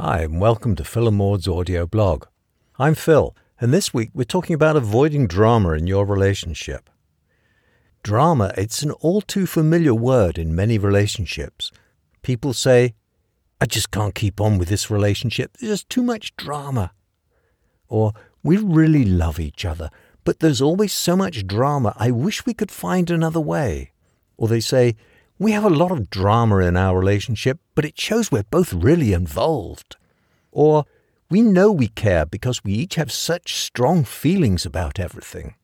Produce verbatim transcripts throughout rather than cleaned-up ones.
Hi, and welcome to Phil and Maud's audio blog. I'm Phil, and this week we're talking about avoiding drama in your relationship. Drama, it's an all too familiar word in many relationships. People say, I just can't keep on with this relationship, there's just too much drama. Or, we really love each other, but there's always so much drama, I wish we could find another way. Or they say, we have a lot of drama in our relationship, but it shows we're both really involved. Or, we know we care because we each have such strong feelings about everything.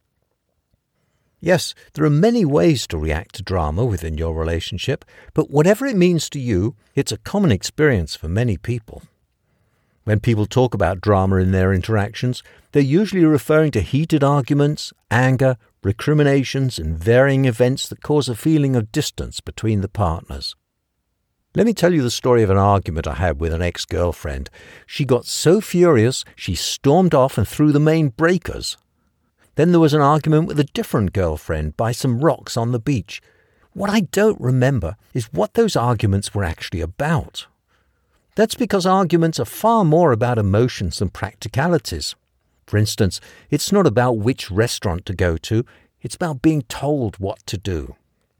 Yes, there are many ways to react to drama within your relationship, but whatever it means to you, it's a common experience for many people. When people talk about drama in their interactions, they're usually referring to heated arguments, anger, recriminations, and varying events that cause a feeling of distance between the partners. Let me tell you the story of an argument I had with an ex-girlfriend. She got so furious, she stormed off and threw the main breakers. Then there was an argument with a different girlfriend by some rocks on the beach. What I don't remember is what those arguments were actually about. That's because arguments are far more about emotions than practicalities. For instance, it's not about which restaurant to go to, it's about being told what to do.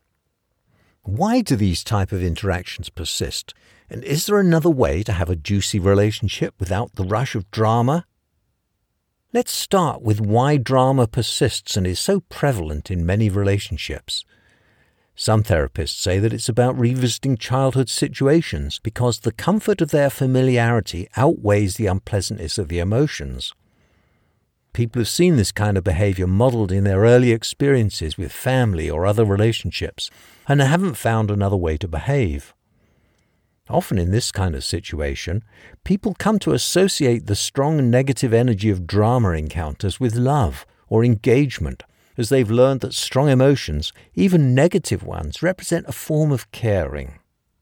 Why do these type of interactions persist? And is there another way to have a juicy relationship without the rush of drama? Let's start with why drama persists and is so prevalent in many relationships. Some therapists say that it's about revisiting childhood situations because the comfort of their familiarity outweighs the unpleasantness of the emotions. People have seen this kind of behavior modeled in their early experiences with family or other relationships and haven't found another way to behave. Often in this kind of situation, people come to associate the strong and negative energy of drama encounters with love or engagement, as they've learned that strong emotions, even negative ones, represent a form of caring.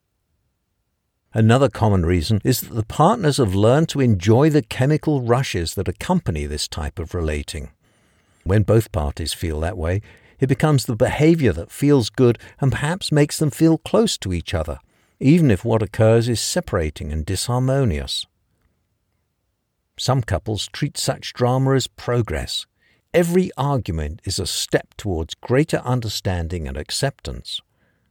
Another common reason is that the partners have learned to enjoy the chemical rushes that accompany this type of relating. When both parties feel that way, it becomes the behavior that feels good and perhaps makes them feel close to each other, even if what occurs is separating and disharmonious. Some couples treat such drama as progress. Every argument is a step towards greater understanding and acceptance.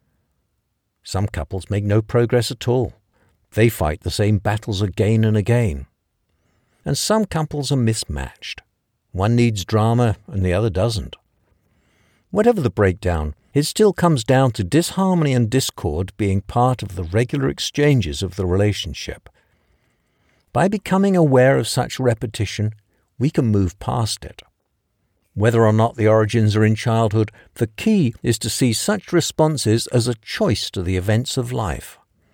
Some couples make no progress at all. They fight the same battles again and again. And some couples are mismatched. One needs drama and the other doesn't. Whatever the breakdown, it still comes down to disharmony and discord being part of the regular exchanges of the relationship. By becoming aware of such repetition, we can move past it. Whether or not the origins are in childhood, the key is to see such responses as a choice to the events of life.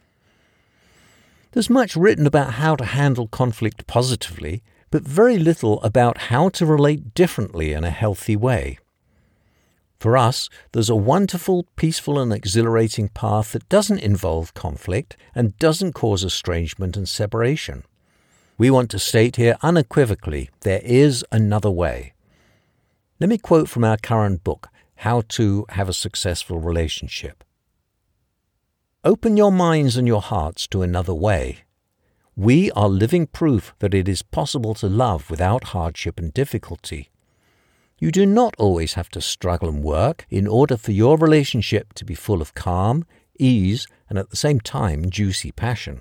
There's much written about how to handle conflict positively, but very little about how to relate differently in a healthy way. For us, there's a wonderful, peaceful and exhilarating path that doesn't involve conflict and doesn't cause estrangement and separation. We want to state here unequivocally, there is another way. Let me quote from our current book, How to Have a Successful Relationship. Open your minds and your hearts to another way. We are living proof that it is possible to love without hardship and difficulty. You do not always have to struggle and work in order for your relationship to be full of calm, ease, and at the same time juicy passion.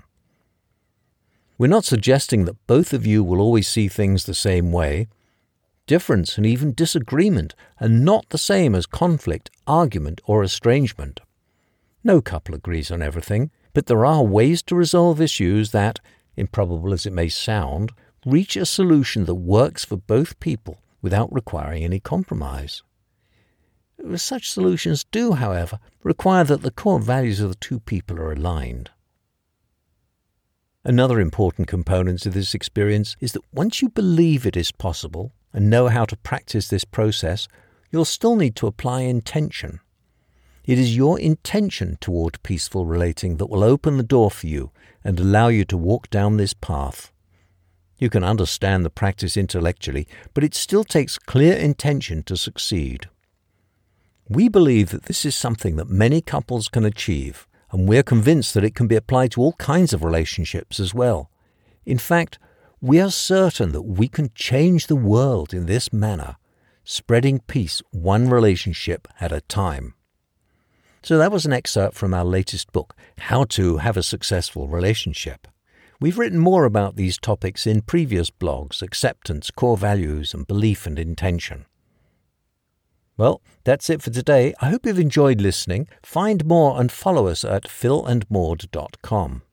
We're not suggesting that both of you will always see things the same way. Difference and even disagreement are not the same as conflict, argument, or estrangement. No couple agrees on everything, but there are ways to resolve issues that, improbable as it may sound, reach a solution that works for both people without requiring any compromise. Such solutions do, however, require that the core values of the two people are aligned. Another important component of this experience is that once you believe it is possible and know how to practice this process, you'll still need to apply intention. It is your intention toward peaceful relating that will open the door for you and allow you to walk down this path. You can understand the practice intellectually, but it still takes clear intention to succeed. We believe that this is something that many couples can achieve, and we're convinced that it can be applied to all kinds of relationships as well, In fact, we are certain that we can change the world in this manner, spreading peace one relationship at a time. So that was an excerpt from our latest book, How to Have a Successful Relationship. We've written more about these topics in previous blogs, acceptance, core values, and belief and intention. Well, that's it for today. I hope you've enjoyed listening. Find more and follow us at phil and maud dot com.